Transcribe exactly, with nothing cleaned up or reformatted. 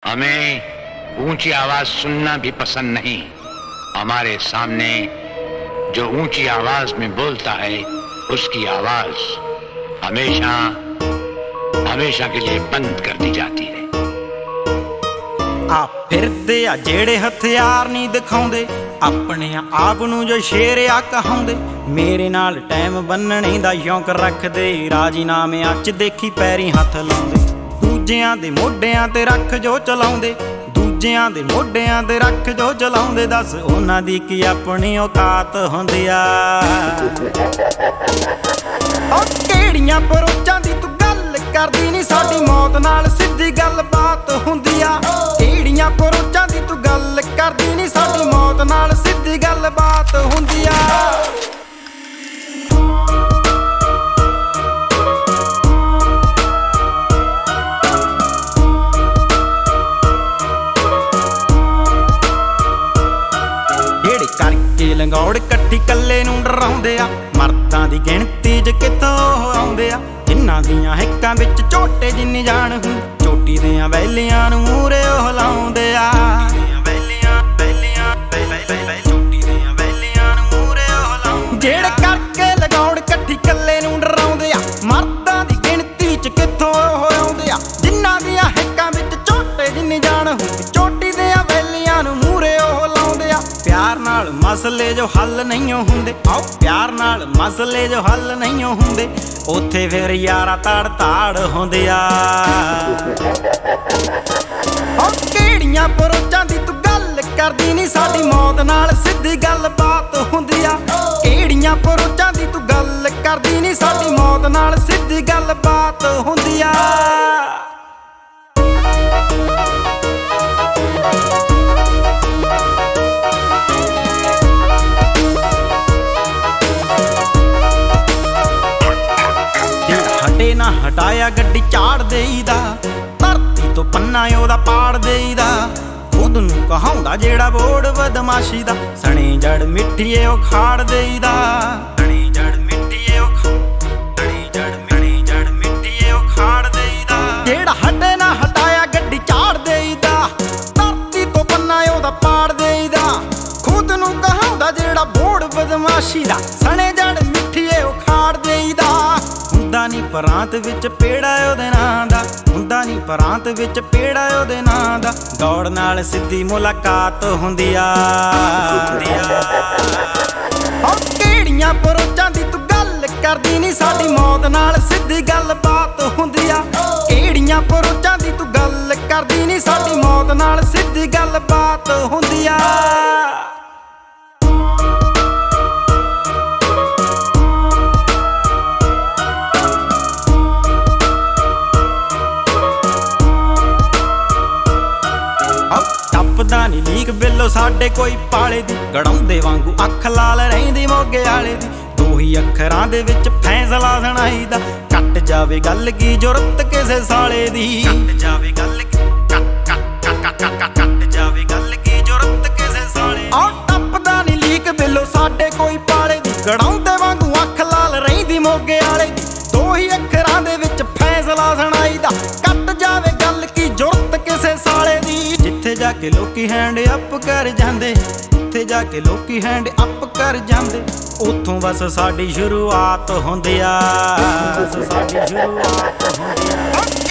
हमें ऊंची आवाज सुनना भी पसंद नहीं। हमारे सामने जो ऊंची आवाज में बोलता है उसकी आवाज हमेशा हमेशा के लिए बंद कर दी जाती है। आ फिरदे आ जेड़े हथियार नहीं दिखाउंदे, अपने आप नूं जो शेर आ कहाउंदे। मेरे नाल टाइम बन्नणे दा शौक रखदे, राजीनामे अच देखी पैरी हथ लाउंदे। दूजियां दे मोढियां ते रख जो चलाउंदे, दूजियां दे मोढियां ते रख जो चलाउंदे। दस उन्हां दी की अपनी औकात हुंदी आ। ओ किहड़ियां परोचां दी तू गल करदी नी, साडी मौत नाल सिद्धी गल बात हुंदी आ। किहड़ियां परोचां दी तू गल करदी नी, साडी मौत नाल सिद्धी गल बात हुंदी आ। करके लंगौड़ कट्ठी कल्ले नूं डराउंदे आ, मर्दां दी गिणती च कित्थों आउंदे आ। जिन्हां दियां हिक्कां विच झोटे जिन्नी जान हुं, चोटी दियां वैलियां नूं मूरे ओह लाउंदे आ। जेड़े करके लंगौड़ कट्ठी कल्ले नूं डराउंदे आ, मर्दां दी गिणती च कित्थों आउंदे आ। जिन्हां दियां हिक्कां विच झोटे जिन्नी जान हुं, चोटी दियां वैलियां नूं मूरे ओह लाउंदे आ। प्यार नाल मसले जो हल नहीं हुंदे, आओ प्यार नाल मसले जो हल नहीं हुंदे, उत्थे फिर यारा ताड़ ताड़ हुंदे आ। ओ किहड़ियां परोचां दी तू गल करदी नी, साडी मौत नाल सिद्धी गल बात हुंदी आ। किहड़ियां परोचां दी तू गल करदी नी, साडी मौत नाल सिद्धी गल बात हुंदी आ। हटे ना हटाया गड्डी झाड़ देईदा, धरती तो पन्ना ओहदा पाड़ देईदा। खुद नूं कहाउंदा जेड़ा बोड़ बदमाशी दा, सणे जड़ मिट्ठीए ओ खाड़ देईदा। सणे जड़ मिट्ठीए ओ सणे जड़ सणे जड़ मिट्ठीए ओ खाड़ देईदा। जेड़ा हटे ना हटाया गड्डी झाड़ देईदा, धरती तो पन्ना ओहदा पाड़ देईदा। खुद नूं कहाउंदा जेड़ा बोड़ बदमाशी दा, सणे जड़ मिट्ठीए ओ खाड़ देईदा। हुंदा नी परांत विच पेड़ा ओहदे नां दा, हुंदा नी परांत विच पेड़ा ओहदे नां दा। दौड़ नाल सिद्धी मुलाकात हुंदी आ। ओ किहड़ियां परोचां दी तू गल करदी नी, साडी मौत नाल सिद्धी गल बात हुंदी आ। किहड़ियां परोचां दी तू गल करदी नी, साडी मौत नाल सिद्धी गल बात हुंदी आ। टपदा नी लीक बिल्लो साडे कोई पाले दी, गड़ाउंदे वांगू अख लाल रहिंदी मोगे आले दी। दो ही अखरां दे विच फैसला सुणाई दा, कट जावे गल की जुरत किसे साले दी। कट जावे गल की कट जावे गल की जुरत किसे साले दी। आ टपदा नी लीक बिल्लो साडे कोई पाले दी, गड़ाउंदे वांगू अख लाल रहिंदी मोगे आले दी। दो ही अखरां दे विच फैसला सुणाई दा, कट जावे गल की जुरत किसे साले दी। जिथे जाके लोकी हैंड अप कर जांदे, उत्थे जाके लोकी हैंड अप कर जांदे। उत्थों बस साडी शुरुआत हुंदी आ, साडी शुरुआत हुंदी आ।